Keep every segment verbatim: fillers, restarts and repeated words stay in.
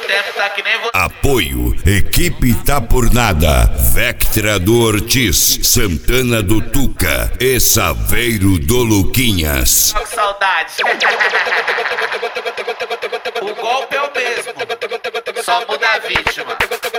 tempo tá que nem você. Apoio, equipe tá por nada, Vectra do Ortiz, Santana do Tuca e Saveiro do Luquinhas. Que saudade. O golpe é o mesmo, só muda a vítima.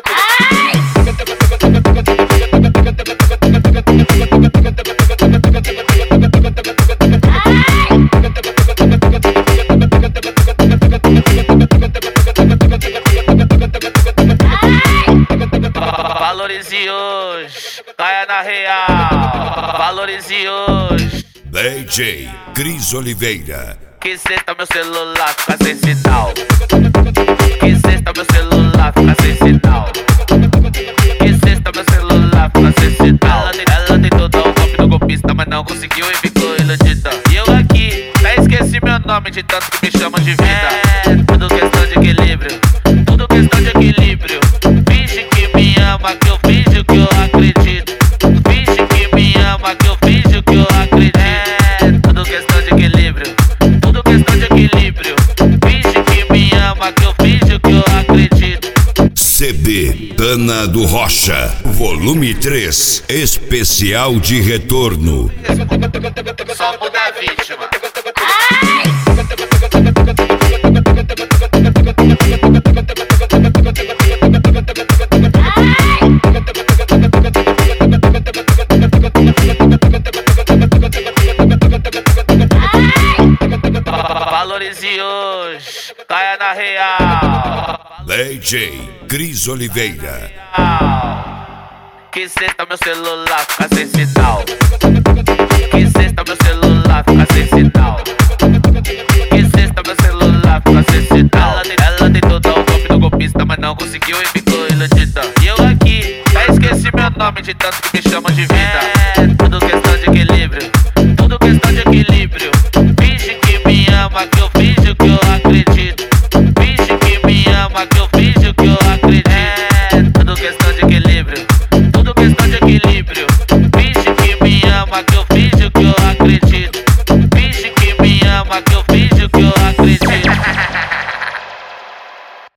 Valorize hoje, caia na real. Valorize hoje. D J Cris Oliveira. Que sexta meu celular fica sem sinal. Que sexta meu celular fica sem sinal. Que sexta meu celular fica sem sinal. Ela, ela tentou dar o golpe do golpista, mas não conseguiu e ficou iludida. E eu aqui, até esqueci meu nome de tanto que me chamam de vida. É, tudo questão de equilíbrio. Tudo questão de equilíbrio. Finge que me ama, que eu finjo que eu acredito. Finge que me ama, que eu finjo que eu acredito. É, tudo questão de equilíbrio. Tudo questão de equilíbrio. Finge que me ama, que eu finjo que eu acredito. C D Tana do Rocha, volume três, especial de retorno. Só muda a vítima. Valorize hoje, caia na real. D J Cris Oliveira. Que sexta meu celular fica sem sinal. Que sexta meu celular fica sem sinal. Que sexta meu celular fica sem sinal. Ela, ela tentou dar o golpe do golpista, mas não conseguiu e ficou iludida. E eu aqui, até esqueci meu nome de tanto que me chamam de vida.